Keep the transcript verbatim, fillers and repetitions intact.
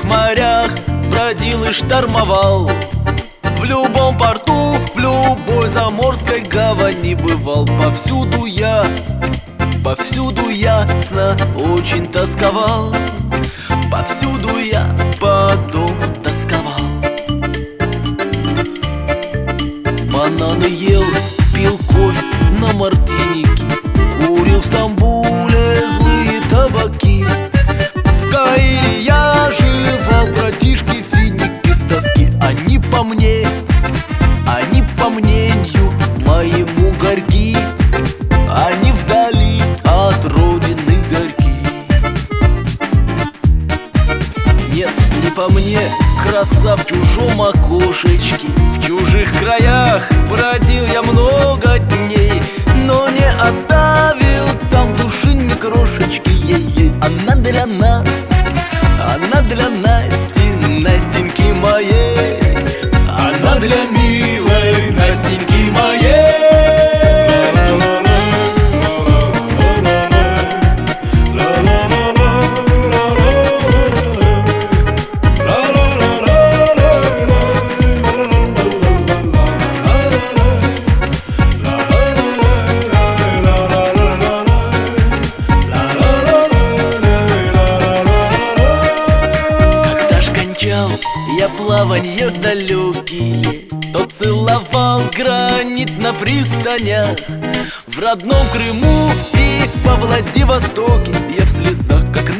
всех морях бродил и штормовал. В любом порту, в любой заморской гавани бывал. Повсюду я, повсюду ясно очень тосковал. Повсюду я по дому тосковал. Бананы ел, пил кофе на мартинике, курил в Стамбуле злые табаки. В Каире я жевал, братишки, финики с тоски. Они по мне, они по мнению моему горьки. Они вдали от родины горьки. Нет, не по мне, краса в чужом окошечке. В чужих краях бродил я много дней, но не оставил там души ни крошечки. Ей-ей. Она для нас, она для Насти, Настеньки моей. Она для милой Настеньки моей. Я плаванье далекие, то целовал гранит на пристанях. В родном Крыму и во Владивостоке я в слезах, как